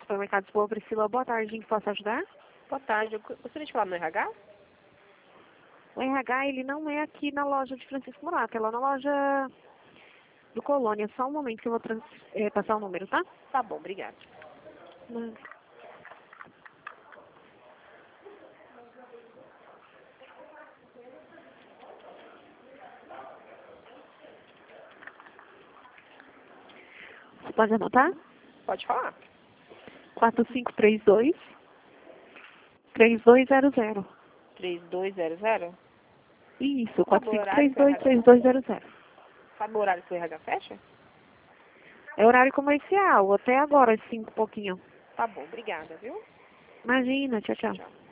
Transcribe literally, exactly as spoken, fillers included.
Supermercados Boa Priscila, boa tarde, em que posso ajudar? Boa tarde, eu gostaria de falar no R H? O R H, ele não é aqui na loja de Francisco Murato, é lá na loja do Colônia. Só um momento que eu vou trans, é, passar o número, tá? Tá bom, obrigada. Hum. Você pode anotar? Pode falar. quatro cinco três dois, três dois zero zero. três dois zero zero? Isso, Sabe quatro o cinco horário três que o dois, R H três dois zero zero. Sabe o horário que o R H fecha? É horário comercial, até agora, às cinco e pouquinho. Tá bom, obrigada, viu? Imagina, tchau, tchau. Tchau.